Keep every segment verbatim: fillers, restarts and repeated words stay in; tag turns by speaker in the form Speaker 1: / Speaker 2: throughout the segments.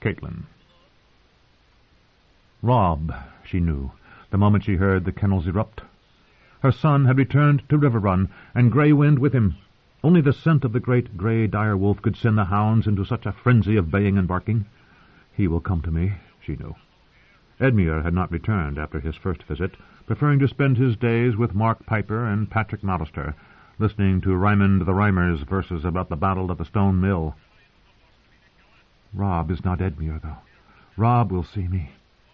Speaker 1: Caitlin. Robb, she knew, the moment she heard the kennels erupt. Her son had returned to Riverrun, and Grey Wind with him. Only the scent of the great grey dire wolf could send the hounds into such a frenzy of baying and barking. He will come to me, she knew. Edmure had not returned after his first visit, preferring to spend his days with Mark Piper and Patrick Mallister, listening to Raymond the Rhymer's verses about the battle at the Stone Mill. Robb is not Edmure, though. Robb will see me.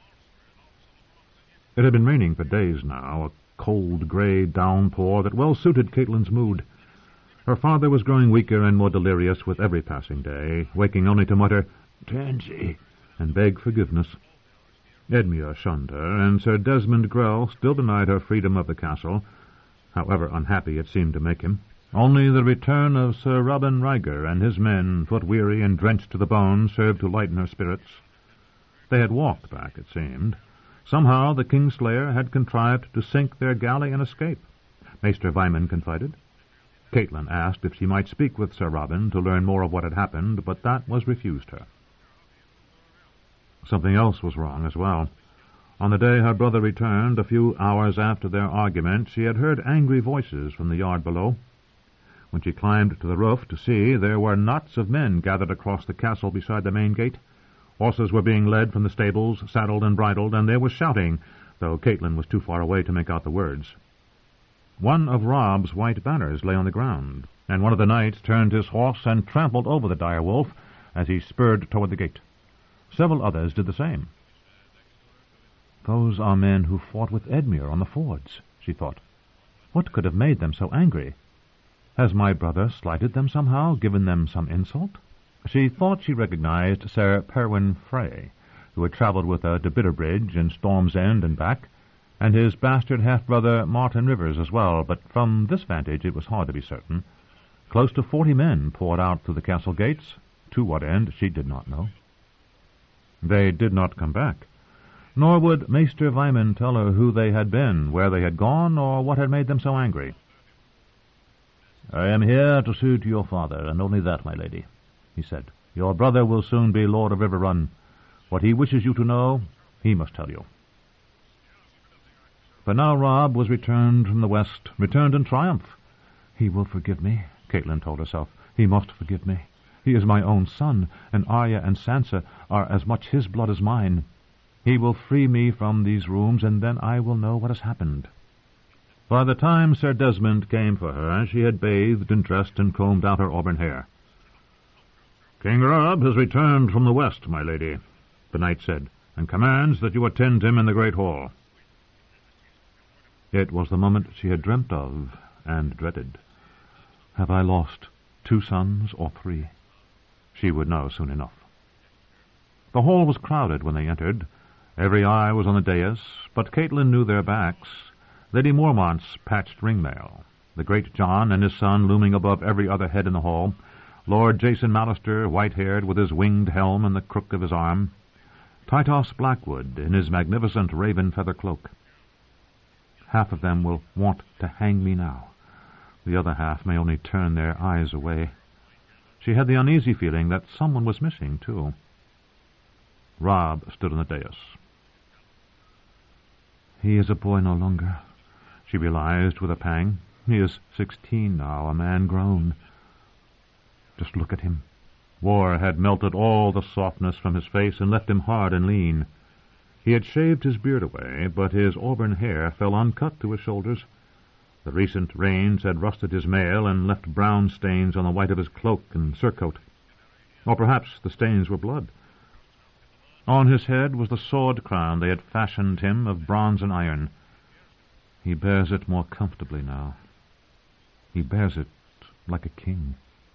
Speaker 1: It had been raining for days now, a cold, grey downpour that well suited Caitlin's mood. Her father was growing weaker and more delirious with every passing day, waking only to mutter, "Tansy," and beg forgiveness. Edmure shunned her, and Sir Desmond Grell still denied her freedom of the castle, however unhappy it seemed to make him. Only the return of Sir Robin Ryger and his men, foot-weary and drenched to the bone, served to lighten her spirits. They had walked back, it seemed. Somehow the Kingslayer had contrived to sink their galley and escape, Maester Wyman confided. Caitlin asked if she might speak with Sir Robin to learn more of what had happened, but that was refused her. Something else was wrong as well. On the day her brother returned, a few hours after their argument, she had heard angry voices from the yard below. When she climbed to the roof to see, there were knots of men gathered across the castle beside the main gate. Horses were being led from the stables, saddled and bridled, and there was shouting, though Caitlin was too far away to make out the words. One of Robb's white banners lay on the ground, and one of the knights turned his horse and trampled over the dire wolf as he spurred toward the gate. Several others did the same. Those are men who fought with Edmure on the fords, she thought. What could have made them so angry? Has my brother slighted them somehow, given them some insult? She thought she recognized Sir Perwyn Frey, who had travelled with her to Bitterbridge and Storm's End and back, and his bastard half-brother Martin Rivers as well, but from this vantage it was hard to be certain. Close to forty men poured out through the castle gates, to what end she did not know. They did not come back, nor would Maester Wyman tell her who they had been, where they had gone, or what had made them so angry. "I am here to see to your father, and only that, my lady," he said. "Your brother will soon be Lord of Riverrun. What he wishes you to know, he must tell you." For now Robb was returned from the west, returned in triumph. "He will forgive me," Caitlin told herself. "He must forgive me. He is my own son, and Arya and Sansa are as much his blood as mine. He will free me from these rooms, and then I will know what has happened." By the time Sir Desmond came for her, she had bathed and dressed and combed out her auburn hair. "King Robb has returned from the west, my lady," the knight said, "and commands that you attend him in the great hall." It was the moment she had dreamt of and dreaded. Have I lost two sons or three? She would know soon enough. The hall was crowded when they entered. Every eye was on the dais, but Caitlin knew their backs. Lady Mormont's patched ringmail, the great John and his son looming above every other head in the hall, Lord Jason Mallister, white-haired, with his winged helm and the crook of his arm, Titos Blackwood in his magnificent raven feather cloak. Half of them will want to hang me now. The other half may only turn their eyes away. She had the uneasy feeling that someone was missing, too. Robb stood on the dais. He is a boy no longer, she realized with a pang. He is sixteen now, a man grown. Just look at him. War had melted all the softness from his face and left him hard and lean. He had shaved his beard away, but his auburn hair fell uncut to his shoulders. The recent rains had rusted his mail and left brown stains on the white of his cloak and surcoat. Or perhaps the stains were blood. On his head was the sword crown they had fashioned him of bronze and iron. He bears it more comfortably now. He bears it like a king.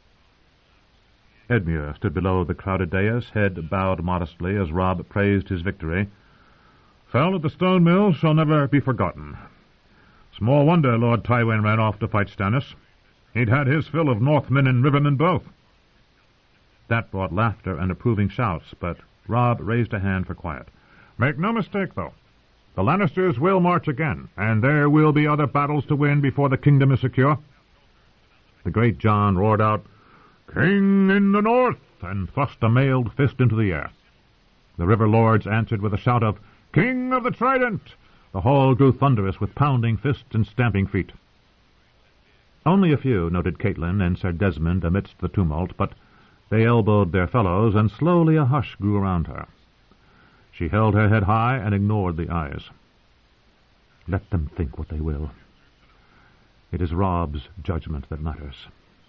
Speaker 1: Edmure stood below the crowded dais, head bowed modestly as Robb praised his victory. "Fell at the Stone Mill shall never be forgotten. Small wonder Lord Tywin ran off to fight Stannis. He'd had his fill of Northmen and Rivermen both." That brought laughter and approving shouts, but Robb raised a hand for quiet. "Make no mistake, though. The Lannisters will march again, and there will be other battles to win before the kingdom is secure." The great John roared out, "King in the north," and thrust a mailed fist into the air. The river lords answered with a shout of, "King of the Trident!" The hall grew thunderous with pounding fists and stamping feet. Only a few noted Caitlin and Sir Desmond amidst the tumult, but they elbowed their fellows, and slowly a hush grew around her. She held her head high and ignored the eyes. Let them think what they will. It is Rob's judgment that matters.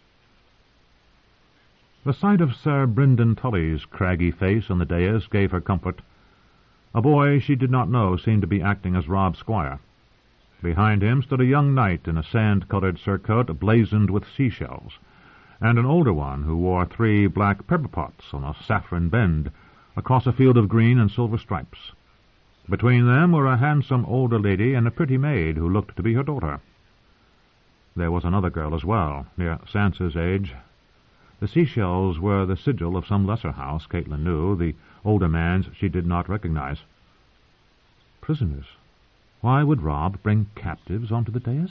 Speaker 1: The sight of Sir Brynden Tully's craggy face on the dais gave her comfort. A boy she did not know seemed to be acting as Rob's squire. Behind him stood a young knight in a sand-colored surcoat blazoned with seashells, and an older one who wore three black pepper pots on a saffron bend across a field of green and silver stripes. Between them were a handsome older lady and a pretty maid who looked to be her daughter. There was another girl as well, near Sansa's age. The seashells were the sigil of some lesser house, Caitlin knew. The older man's she did not recognize. Prisoners? Why would Rob bring captives onto the dais?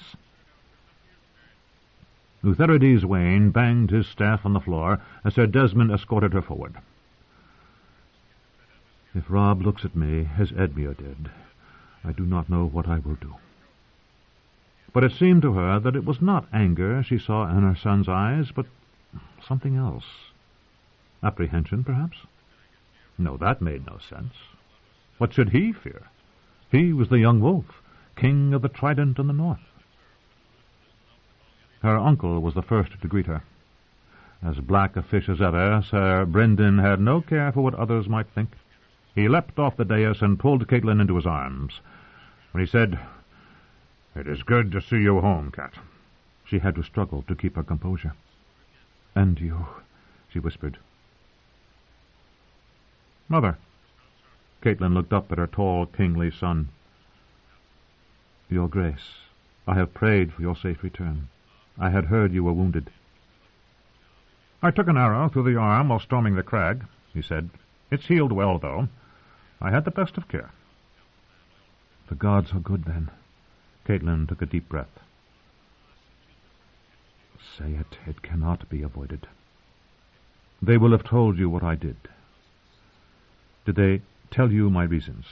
Speaker 1: Utherides Wayne banged his staff on the floor as Sir Desmond escorted her forward. If Rob looks at me as Edmure did, I do not know what I will do. But it seemed to her that it was not anger she saw in her son's eyes, but something else. Apprehension, perhaps? No, that made no sense. What should he fear? He was the young wolf, king of the Trident in the north. Her uncle was the first to greet her. As black a fish as ever, Sir Brynden had no care for what others might think. He leapt off the dais and pulled Caitlin into his arms. When he said, "It is good to see you home, Cat," she had to struggle to keep her composure. "And you," she whispered. "Mother." Caitlin looked up at her tall, kingly son. "Your Grace, I have prayed for your safe return. I had heard you were wounded." "I took an arrow through the arm while storming the crag," he said. "It's healed well, though. I had the best of care." "The gods are good, then." Caitlin took a deep breath. "Say it. It cannot be avoided. They will have told you what I did. Did they tell you my reasons?"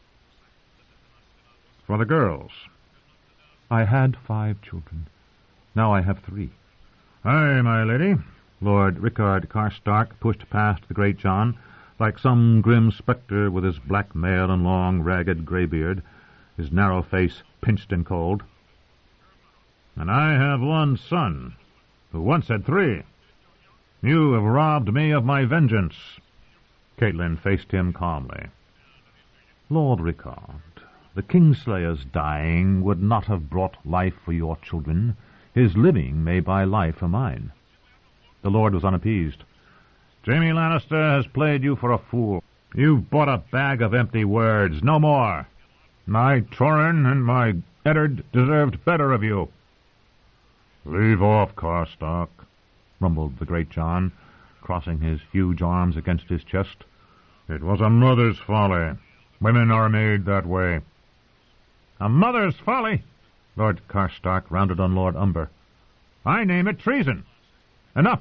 Speaker 1: "For the girls." "I had five children. Now I have three." "Aye, my lady." Lord Rickard Karstark pushed past the great John, like some grim spectre with his black mail and long, ragged grey beard, his narrow face pinched and cold. "And I have one son, who once had three. You have robbed me of my vengeance." Caitlin faced him calmly. "Lord Rickard, the Kingslayer's dying would not have brought life for your children. His living may buy life for mine." The Lord was unappeased. "Jaime Lannister has played you for a fool. You've bought a bag of empty words. No more. My Torrin and my Eddard deserved better of you." "Leave off, Karstark," rumbled the great John, crossing his huge arms against his chest. "It was a mother's folly. Women are made that way." "A mother's folly?" Lord Karstark rounded on Lord Umber. "I name it treason. Enough."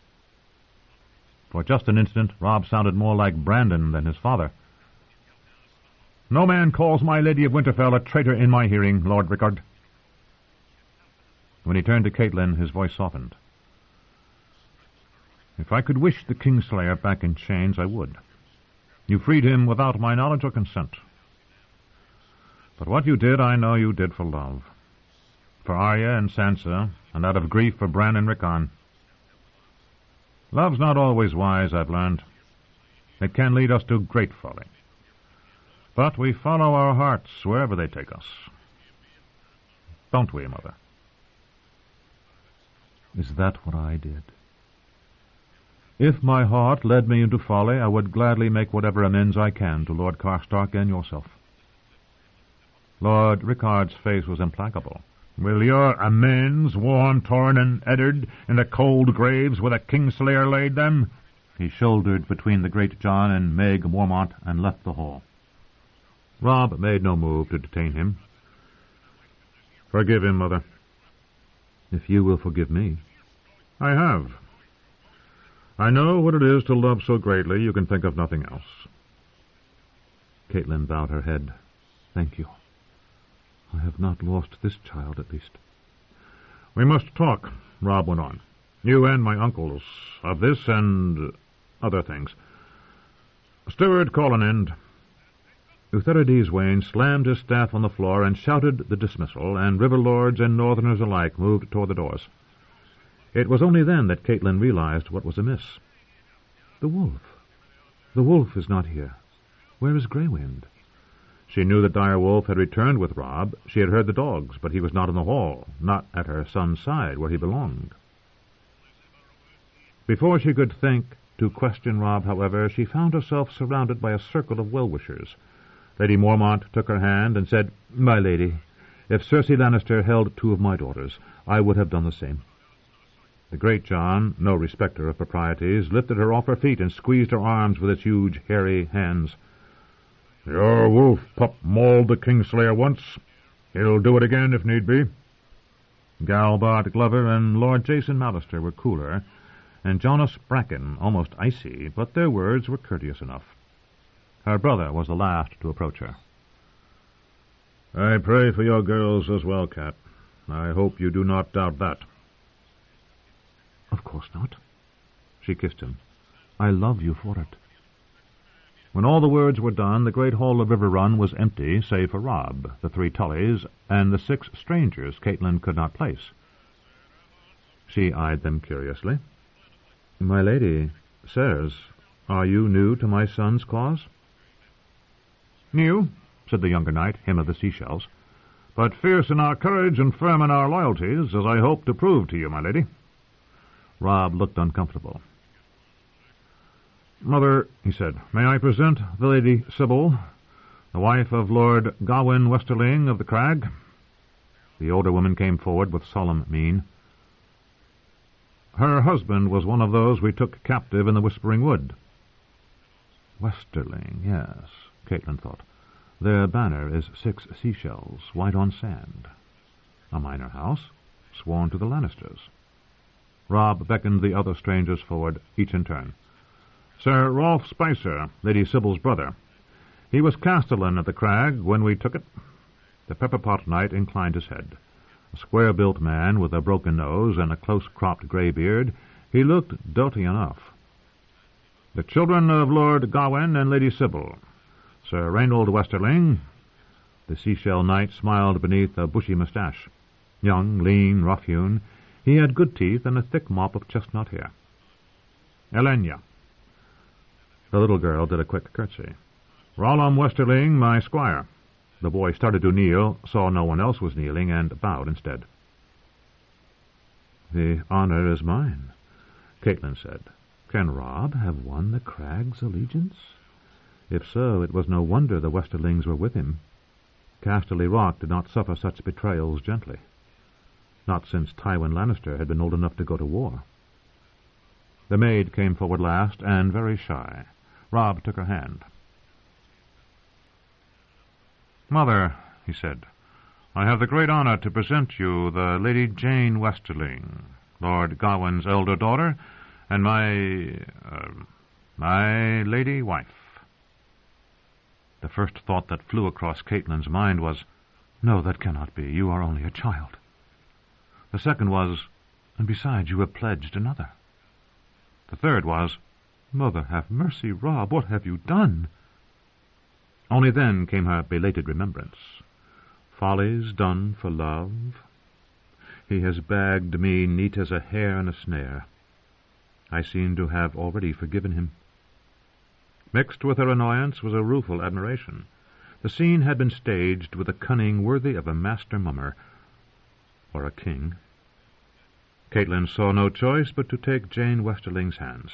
Speaker 1: For just an instant, Rob sounded more like Brandon than his father. "No man calls my Lady of Winterfell a traitor in my hearing, Lord Rickard." When he turned to Caitlin, his voice softened. "If I could wish the Kingslayer back in chains, I would. You freed him without my knowledge or consent. But what you did, I know you did for love. For Arya and Sansa, and out of grief for Bran and Rickon. Love's not always wise, I've learned. It can lead us to great folly. But we follow our hearts wherever they take us. Don't we, Mother?" "Is that what I did? If my heart led me into folly, I would gladly make whatever amends I can to Lord Karstark and yourself." Lord Rickard's face was implacable. "Will your amends warm Torrin and Eddard in the cold graves where the Kingslayer laid them?" He shouldered between the great John and Meg Mormont and left the hall. Rob made no move to detain him. "Forgive him, Mother." "If you will forgive me." "I have. I know what it is to love so greatly you can think of nothing else. Caitlin bowed her head. Thank you. I have not lost this child, at least.
Speaker 2: We must talk, Rob went on. You and my uncles, of this and other things. Steward, call an end.
Speaker 1: Eutherides Wayne slammed his staff on the floor and shouted the dismissal, and river lords and northerners alike moved toward the doors. It was only then that Caitlin realized what was amiss. The wolf. The wolf is not here. Where is Greywind? She knew that Dire Wolf had returned with Rob. She had heard the dogs, but he was not in the hall, not at her son's side, where he belonged. Before she could think to question Rob, however, she found herself surrounded by a circle of well-wishers. Lady Mormont took her hand and said, My lady, if Cersei Lannister held two of my daughters, I would have done the same. The great John, no respecter of proprieties, lifted her off her feet and squeezed her arms with his huge, hairy hands.
Speaker 2: Your wolf pup mauled the Kingslayer once. He'll do it again if need be.
Speaker 1: Galbart Glover and Lord Jason Mallister were cooler, and Jonas Bracken almost icy, but their words were courteous enough. Her brother was the last to approach her.
Speaker 2: I pray for your girls as well, Cat. I hope you do not doubt that.
Speaker 1: Of course not. She kissed him. I love you for it. When all the words were done, the great hall of River Run was empty, save for Rob, the three Tullys, and the six strangers Caitlin could not place. She eyed them curiously. My lady, sirs, are you new to my son's cause?
Speaker 2: New,
Speaker 1: said the younger knight, him of the seashells,
Speaker 2: but fierce in our courage and firm in our loyalties, as I hope to prove to you, my lady.
Speaker 1: Rob looked uncomfortable.
Speaker 2: Mother, he said, may I present the Lady Sybil, the wife of Lord Gawain Westerling of the Crag?
Speaker 1: The older woman came forward with solemn mien.
Speaker 2: Her husband was one of those we took captive in the Whispering Wood.
Speaker 1: Westerling, yes, Caitlin thought. Their banner is six seashells, white on sand. A minor house, sworn to the Lannisters. Rob beckoned the other strangers forward, each in turn. Sir Rolf Spicer, Lady Sybil's brother. He was castellan at the Crag when we took it. The Pepperpot knight inclined his head. A square-built man with a broken nose and a close-cropped grey beard, he looked doughty enough. The children of Lord Gawain and Lady Sybil. Sir Reynold Westerling. The seashell knight smiled beneath a bushy moustache. Young, lean, rough-hewn, he had good teeth and a thick mop of chestnut hair.
Speaker 2: Elenya.
Speaker 1: The little girl did a quick curtsy.
Speaker 2: Rollum Westerling, my squire.
Speaker 1: The boy started to kneel, saw no one else was kneeling, and bowed instead. The honor is mine, Caitlin said. Can Rob have won the Crag's allegiance? If so, it was no wonder the Westerlings were with him. Casterly Rock did not suffer such betrayals gently. Not since Tywin Lannister had been old enough to go to war. The maid came forward last, and very shy. Rob took her hand.
Speaker 2: Mother, he said, I have the great honor to present you the Lady Jane Westerling, Lord Gawain's elder daughter, and my, uh, my lady wife.
Speaker 1: The first thought that flew across Caitlin's mind was, No, that cannot be. You are only a child. The second was, And besides, you have pledged another. The third was, Mother, have mercy, Rob, what have you done? Only then came her belated remembrance. Follies done for love. He has bagged me neat as a hare in a snare. I seem to have already forgiven him. Mixed with her annoyance was a rueful admiration. The scene had been staged with a cunning worthy of a master mummer or a king. Caitlin saw no choice but to take Jane Westerling's hands.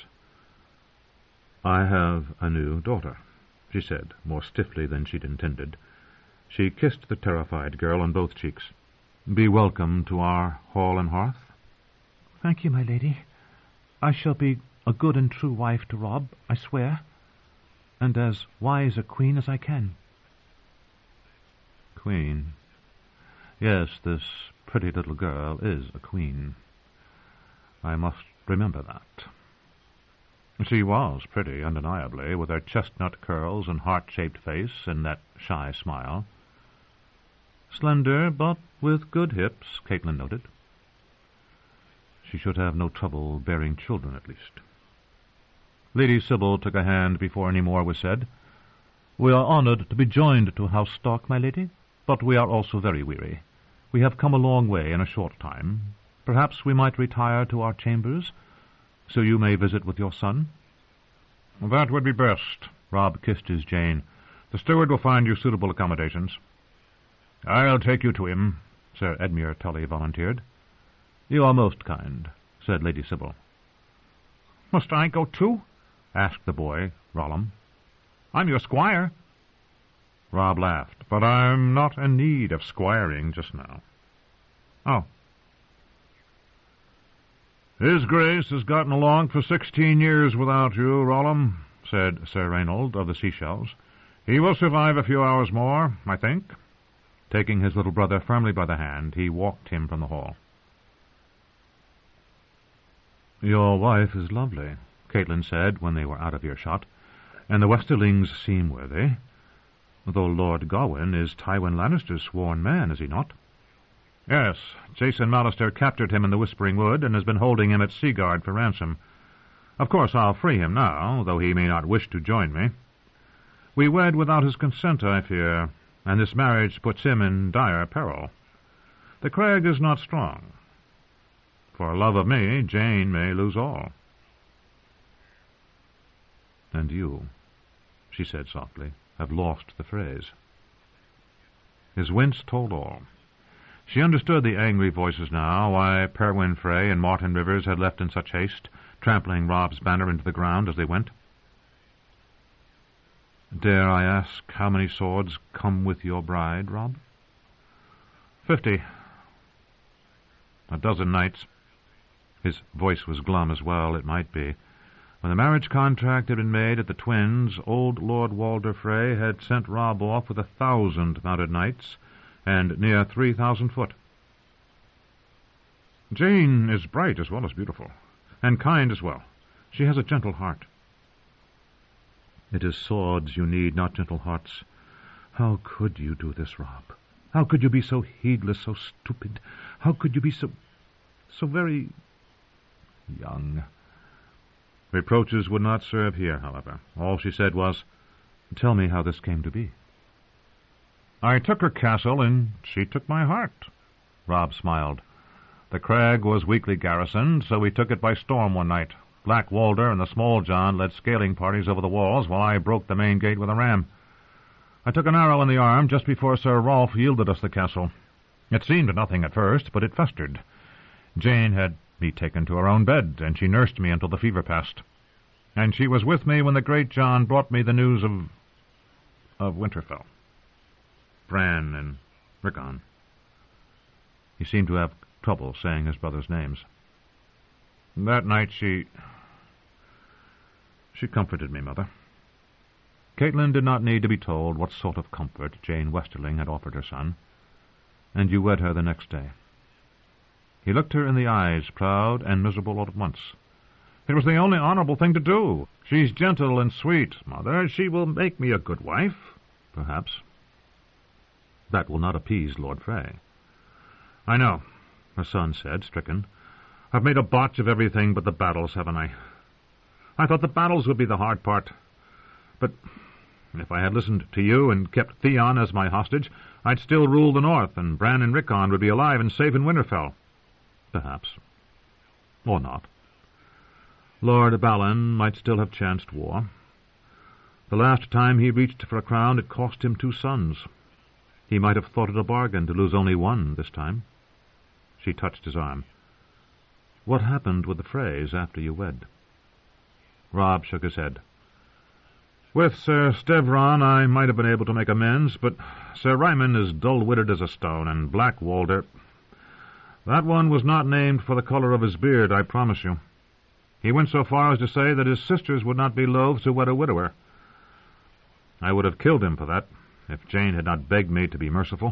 Speaker 1: I have a new daughter, she said, more stiffly than she'd intended. She kissed the terrified girl on both cheeks. Be welcome to our hall and hearth.
Speaker 3: Thank you, my lady. I shall be a good and true wife to Rob, I swear, and as wise a queen as I can.
Speaker 1: Queen. Yes, this pretty little girl is a queen. I must remember that. She was pretty, undeniably, with her chestnut curls and heart-shaped face and that shy smile. Slender, but with good hips, Caitlin noted. She should have no trouble bearing children, at least. Lady Sybil took a hand before any more was said. "We are honoured to be joined to House Stark, my lady, but we are also very weary. We have come a long way in a short time. Perhaps we might retire to our chambers, so you may visit with your son."
Speaker 2: "That would be best."
Speaker 1: Rob kissed his Jane.
Speaker 2: "The steward will find you suitable accommodations." "I'll take you to him," Sir Edmure Tully volunteered.
Speaker 1: "You are most kind," said Lady Sybil.
Speaker 2: "Must I go too?"
Speaker 1: asked the boy, Rollum.
Speaker 2: "I'm your squire." Rob laughed. "But I'm not in need of squiring just now." "Oh." "His Grace has gotten along for sixteen years without you, Rollum," said Sir Reynold of the Seashells. "He will survive a few hours more, I think."
Speaker 1: Taking his little brother firmly by the hand, he walked him from the hall. "Your wife is lovely," Caitlin said when they were out of earshot, "and the Westerlings seem worthy, though Lord Gawain is Tywin Lannister's sworn man, is he not?"
Speaker 2: "Yes, Jason Mallister captured him in the Whispering Wood and has been holding him at Seaguard for ransom. Of course I'll free him now, though he may not wish to join me. We wed without his consent, I fear, and this marriage puts him in dire peril. The Craig is not strong. For love of me, Jane may lose all."
Speaker 1: "And you," she said softly, "have lost the phrase." His wince told all. She understood the angry voices now, why Perwyn Frey and Martin Rivers had left in such haste, trampling Rob's banner into the ground as they went. "Dare I ask how many swords come with your bride, Rob?"
Speaker 2: "Fifty. A dozen knights."
Speaker 1: His voice was glum as well it might be. When the marriage contract had been made at the Twins, old Lord Walder Frey had sent Rob off with a thousand mounted knights and near three thousand foot.
Speaker 2: "Jane is bright as well as beautiful, and kind as well. She has a gentle heart."
Speaker 1: "It is swords you need, not gentle hearts. How could you do this, Rob? How could you be so heedless, so stupid? How could you be so... so very... young?" Reproaches would not serve here, however. All she said was, "Tell me how this came to be."
Speaker 2: "I took her castle, and she took my heart."
Speaker 1: Rob smiled.
Speaker 2: "The Crag was weakly garrisoned, so we took it by storm one night. Black Walder and the Small John led scaling parties over the walls, while I broke the main gate with a ram. I took an arrow in the arm just before Sir Rolf yielded us the castle. It seemed nothing at first, but it festered. Jane had me taken to her own bed, and she nursed me until the fever passed. And she was with me when the Great John brought me the news of... of Winterfell. Bran and Rickon."
Speaker 1: He seemed to have trouble saying his brother's names.
Speaker 2: "That night she... she comforted me, Mother."
Speaker 1: Caitlin did not need to be told what sort of comfort Jane Westerling had offered her son. "And you wed her the next day." He looked her in the eyes, proud and miserable all at once.
Speaker 2: "It was the only honorable thing to do. She's gentle and sweet, Mother. She will make me a good wife."
Speaker 1: "Perhaps. That will not appease Lord Frey."
Speaker 2: "I know," her son said, stricken. "I've made a botch of everything but the battles, haven't I? I thought the battles would be the hard part. But if I had listened to you and kept Theon as my hostage, I'd still rule the north, and Bran and Rickon would be alive and safe in Winterfell."
Speaker 1: "Perhaps. Or not. Lord Balin might still have chanced war. The last time he reached for a crown, it cost him two sons. He might have thought it a bargain to lose only one this time." She touched his arm. "What happened with the Freys after you wed?"
Speaker 2: Rob shook his head. "With Sir Stevron I might have been able to make amends, but Sir Ryman is dull-witted as a stone, and Black Walder... that one was not named for the colour of his beard, I promise you. He went so far as to say that his sisters would not be loath to wed a widower. I would have killed him for that, if Jane had not begged me to be merciful."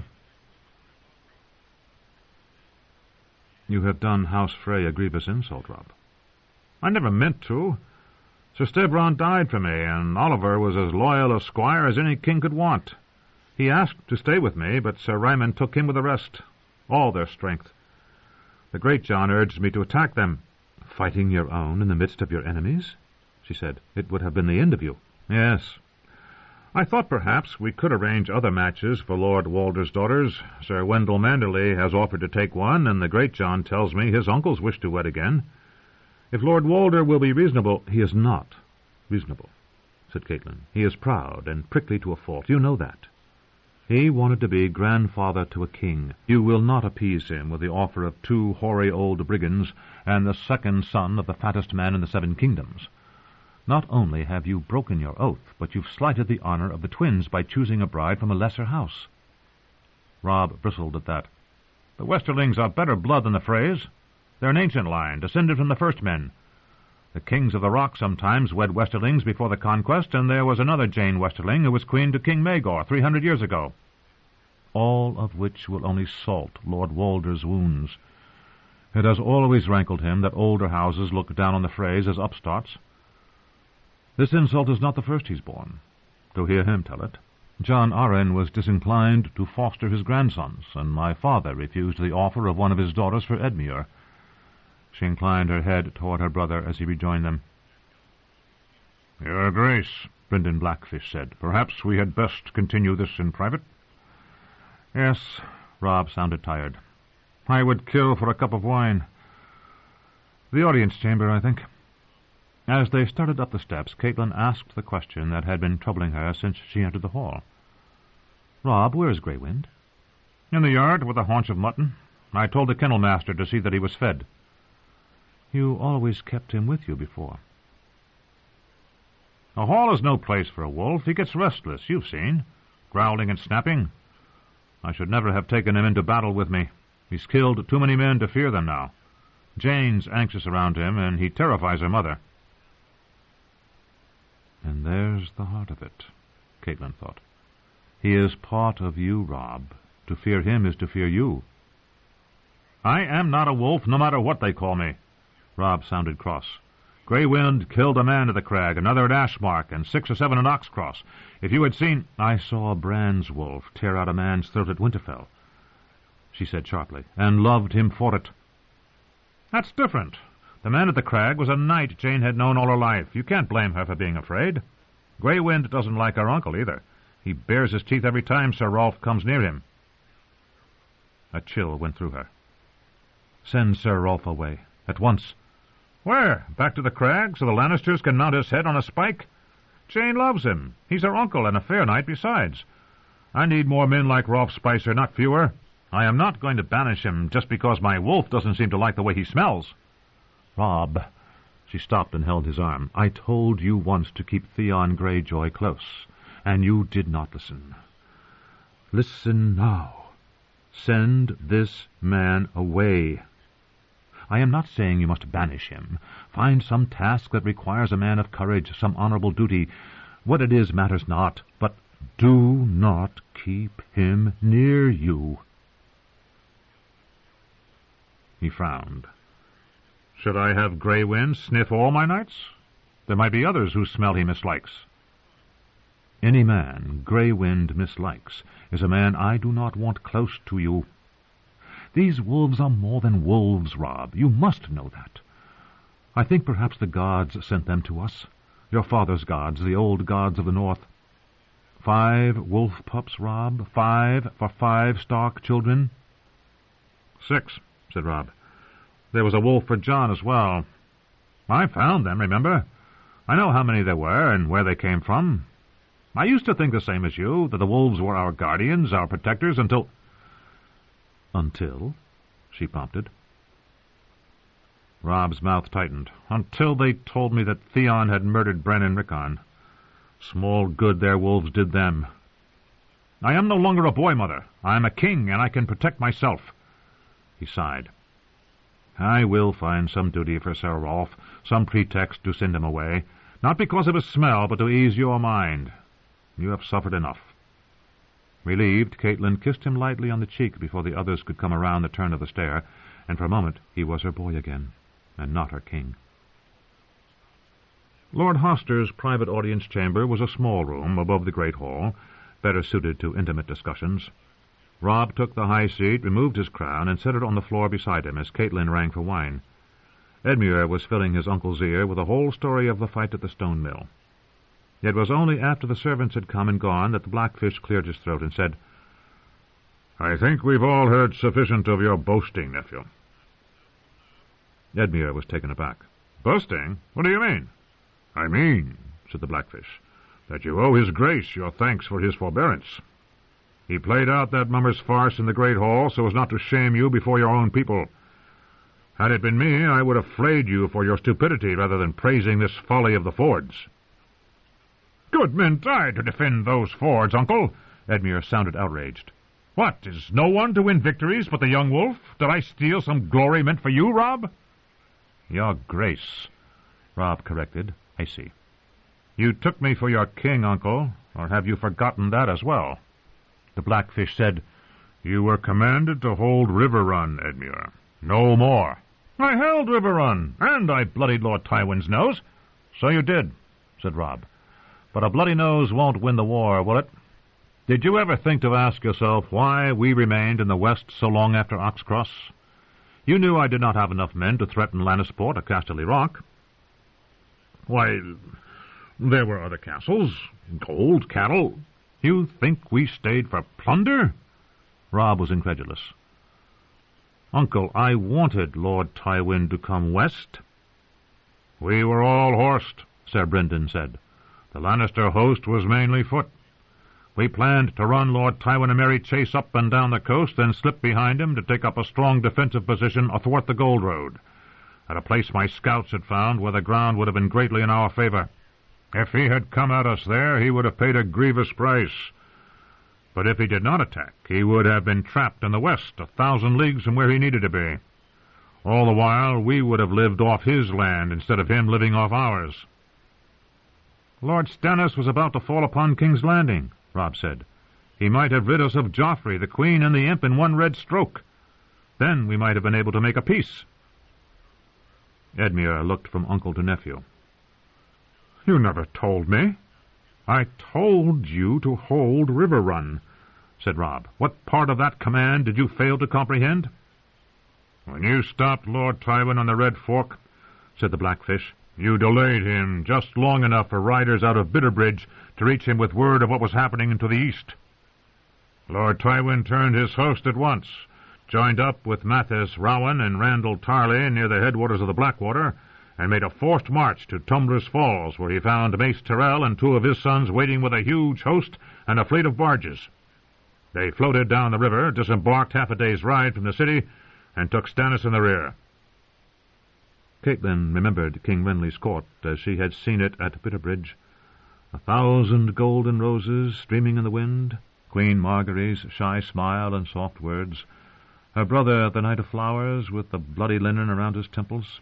Speaker 1: "You have done House Frey a grievous insult, Rob."
Speaker 2: "I never meant to. Sir Stibron died for me, and Oliver was as loyal a squire as any king could want. He asked to stay with me, but Sir Raymond took him with the rest, all their strength. The great John urged me to attack them.
Speaker 1: Fighting your own in the midst of your enemies? She said. It would have been the end of you.
Speaker 2: Yes. I thought perhaps we could arrange other matches for Lord Walter's daughters. Sir Wendell Manderley has offered to take one, and the great John tells me his uncles wish to wed again. If Lord Walter will be reasonable—
Speaker 1: He is not reasonable, said Caitlin. He is proud and prickly to a fault. You know that. He wanted to be grandfather to a king. You will not appease him with the offer of two hoary old brigands and the second son of the fattest man in the Seven Kingdoms. Not only have you broken your oath, but you've slighted the honor of the twins by choosing a bride from a lesser house. Rob bristled at that.
Speaker 2: The Westerlings are better blood than the Freys. They're an ancient line, descended from the first men. The kings of the Rock sometimes wed Westerlings before the conquest, and there was another Jane Westerling who was queen to King Maegor three hundred years ago.
Speaker 1: All of which will only salt Lord Walter's wounds. It has always rankled him that older houses look down on the Freys as upstarts. This insult is not the first he's borne, to hear him tell it. John Arryn was disinclined to foster his grandsons, and my father refused the offer of one of his daughters for Edmure. She inclined her head toward her brother as he rejoined them.
Speaker 2: Your Grace, Brynden Blackfish said, perhaps we had best continue this in private?
Speaker 1: Yes, Rob sounded tired.
Speaker 2: I would kill for a cup of wine.
Speaker 1: The audience chamber, I think. As they started up the steps, Caitlin asked the question that had been troubling her since she entered the hall. Rob, where is Grey Wind?
Speaker 2: In the yard with a haunch of mutton. I told the kennel master to see that he was fed.
Speaker 1: You always kept him with you before.
Speaker 2: A hall is no place for a wolf. He gets restless, you've seen, growling and snapping. I should never have taken him into battle with me. He's killed too many men to fear them now. Jane's anxious around him, and he terrifies her mother.
Speaker 1: And there's the heart of it, Caitlin thought. He is part of you, Rob. To fear him is to fear you.
Speaker 2: I am not a wolf, no matter what they call me. Rob sounded cross. Grey Wind killed a man at the crag, another at Ashmark, and six or seven at Oxcross. If you had seen—
Speaker 1: I saw Bran's wolf tear out a man's throat at Winterfell, she said sharply, and loved him for it.
Speaker 2: That's different. The man at the crag was a knight Jane had known all her life. You can't blame her for being afraid. Grey Wind doesn't like her uncle either. He bares his teeth every time Sir Rolf comes near him.
Speaker 1: A chill went through her. Send Sir Rolf away, at once.
Speaker 2: Where? Back to the crag, so the Lannisters can mount his head on a spike? Jane loves him. He's her uncle, and a fair knight besides. I need more men like Rolf Spicer, not fewer. I am not going to banish him just because my wolf doesn't seem to like the way he smells.
Speaker 1: Rob, she stopped and held his arm. I told you once to keep Theon Greyjoy close, and you did not listen. Listen now. Send this man away. I am not saying you must banish him. Find some task that requires a man of courage, some honorable duty. What it is matters not, but do not keep him near you. He frowned.
Speaker 2: Should I have Grey Wind sniff all my nights? There might be others whose smell he mislikes.
Speaker 1: Any man Grey Wind mislikes is a man I do not want close to you. These wolves are more than wolves, Rob. You must know that. I think perhaps the gods sent them to us. Your father's gods, the old gods of the north. Five wolf pups, Rob. Five for five Stark children.
Speaker 2: Six, said Rob. There was a wolf for John as well. I found them, remember? I know how many there were and where they came from. I used to think the same as you, that the wolves were our guardians, our protectors, until...
Speaker 1: Until? She prompted.
Speaker 2: Rob's mouth tightened. Until they told me that Theon had murdered Bran and Rickon. Small good their wolves did them. I am no longer a boy, Mother. I am a king, and I can protect myself. He sighed. I will find some duty for Sir Rolf, some pretext to send him away, not because of his smell, but to ease your mind. You have suffered enough. Relieved, Caitlin kissed him lightly on the cheek before the others could come around the turn of the stair, and for a moment he was her boy again, and not her king.
Speaker 1: Lord Hoster's private audience chamber was a small room above the great hall, better suited to intimate discussions. Rob took the high seat, removed his crown, and set it on the floor beside him as Caitlin rang for wine. Edmure was filling his uncle's ear with the whole story of the fight at the stone mill. It was only after the servants had come and gone that the Blackfish cleared his throat and said,
Speaker 2: "I think we've all heard sufficient of your boasting, nephew."
Speaker 1: Edmure was taken aback.
Speaker 2: "Boasting? What do you mean?" "I mean," said the Blackfish, "that you owe his grace your thanks for his forbearance. He played out that mummer's farce in the great hall so as not to shame you before your own people. Had it been me, I would have flayed you for your stupidity rather than praising this folly of the Fords." "Good men died to defend those Fords, uncle." Edmure sounded outraged. "What, is no one to win victories but the young wolf? Did I steal some glory meant for you, Rob?"
Speaker 1: "Your grace," Rob corrected, icy. "You took me for your king, uncle, or have you forgotten that as well?" The Blackfish said,
Speaker 2: "You were commanded to hold River Run, Edmure. No more."
Speaker 1: "I held River Run, and I bloodied Lord Tywin's nose." "So you did," said Rob. "But a bloody nose won't win the war, will it? Did you ever think to ask yourself why we remained in the west so long after Oxcross? You knew I did not have enough men to threaten Lannisport or Casterly Rock."
Speaker 2: "Why, there were other castles, gold, cattle."
Speaker 1: "You think we stayed for plunder?" Rob was incredulous. "Uncle, I wanted Lord Tywin to come west."
Speaker 2: "We were all horsed," Sir Brynden said. "The Lannister host was mainly foot. We planned to run Lord Tywin a merry chase up and down the coast, then slip behind him to take up a strong defensive position athwart the Gold Road, at a place my scouts had found where the ground would have been greatly in our favor. If he had come at us there, he would have paid a grievous price. But if he did not attack, he would have been trapped in the west, a thousand leagues from where he needed to be. All the while, we would have lived off his land instead of him living off ours."
Speaker 1: "Lord Stannis was about to fall upon King's Landing," Rob said. "He might have rid us of Joffrey, the Queen, and the Imp in one red stroke. Then we might have been able to make a peace." Edmure looked from uncle to nephew.
Speaker 2: "You never told me."
Speaker 1: "I told you to hold River Run," said Rob. "What part of that command did you fail to comprehend?"
Speaker 2: "When you stopped Lord Tywin on the Red Fork," said the Blackfish, "you delayed him just long enough for riders out of Bitterbridge to reach him with word of what was happening to the east. Lord Tywin turned his host at once, joined up with Mathis Rowan and Randall Tarley near the headwaters of the Blackwater, and made a forced march to Tumbler's Falls, where he found Mace Tyrell and two of his sons waiting with a huge host and a fleet of barges. They floated down the river, disembarked half a day's ride from the city, and took Stannis in the rear." Caitlin remembered King Renly's court as she had seen it at Bitterbridge. A thousand golden roses streaming in the wind, Queen Margaery's shy smile and soft words, her brother the Knight of Flowers with the bloody linen around his temples.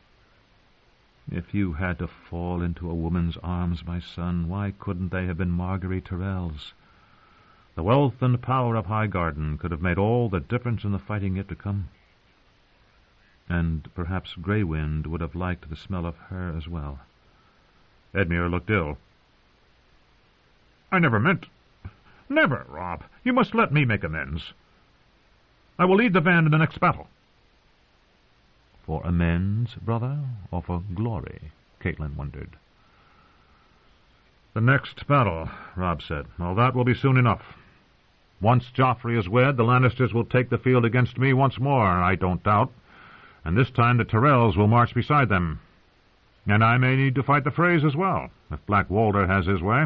Speaker 2: "If you had to fall into a woman's arms, my son, why couldn't they have been Margaery Tyrell's? The wealth and power of Highgarden could have made all the difference in the fighting yet to come. And perhaps Grey Wind would have liked the smell of her as well." Edmure looked ill. "I never meant... Never, Rob. You must let me make amends. I will lead the van in the next battle."
Speaker 1: "For amends, brother, or for glory?" Caitlin wondered.
Speaker 2: "The next battle," Rob said. "Well, that will be soon enough.
Speaker 1: Once Joffrey is wed, the Lannisters will take the field against me once more, I don't doubt, and this time the Tyrells will march beside them. And I may need to fight the Freys as well, if Black Walder has his way."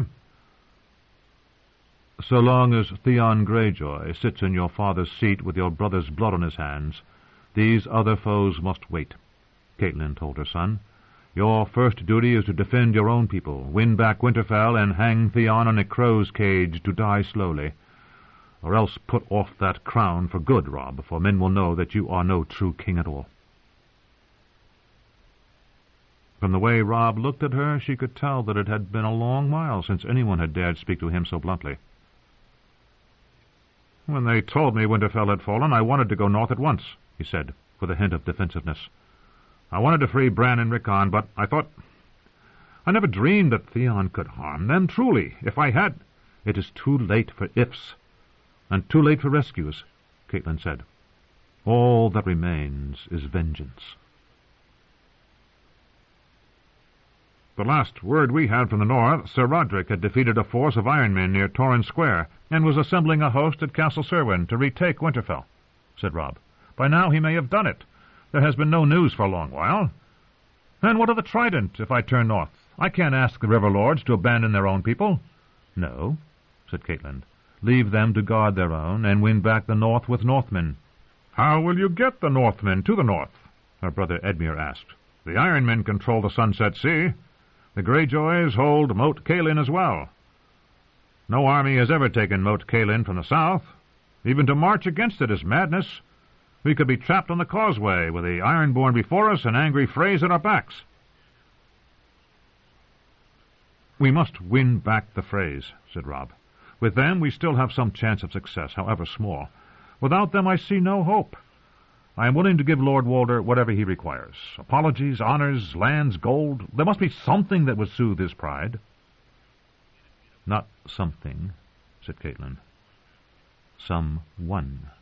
Speaker 1: "So long as Theon Greyjoy sits in your father's seat with your brother's blood on his hands, these other foes must wait," Caitlin told her son. "Your first duty is to defend your own people, win back Winterfell, and hang Theon in a crow's cage to die slowly. Or else put off that crown for good, Rob, for men will know that you are no true king at all." From the way Rob looked at her, she could tell that it had been a long while since anyone had dared speak to him so bluntly. "When they told me Winterfell had fallen, I wanted to go north at once," he said, with a hint of defensiveness. "I wanted to free Bran and Rickon, but I thought...
Speaker 2: I never dreamed that Theon could harm them. Truly, if I had...
Speaker 1: It is too late for ifs, and too late for rescues, Catelyn said. All that remains is vengeance.
Speaker 2: The last word we had from the north, Sir Roderick had defeated a force of Ironmen near Torrhen Square, and was assembling a host at Castle Serwyn to retake Winterfell, said Robb. By now he may have done it. There has been no news for a long while. And what of the Trident, if I turn north? I can't ask the River Lords to abandon their own people.
Speaker 1: No, said Catelyn. Leave them to guard their own, and win back the north with Northmen.
Speaker 2: How will you get the Northmen to the north? Her brother Edmure asked. The Ironmen control the Sunset Sea. The Greyjoys hold Moat Cailin as well. No army has ever taken Moat Cailin from the south. Even to march against it is madness. We could be trapped on the causeway, with the Ironborn before us and angry Freys at our backs.
Speaker 1: We must win back the Freys, said Robb. With them we still have some chance of success, however small. Without them I see no hope. I am willing to give Lord Walder whatever he requires. Apologies, honors, lands, gold. There must be something that would soothe his pride. Not something, said Catelyn. Someone.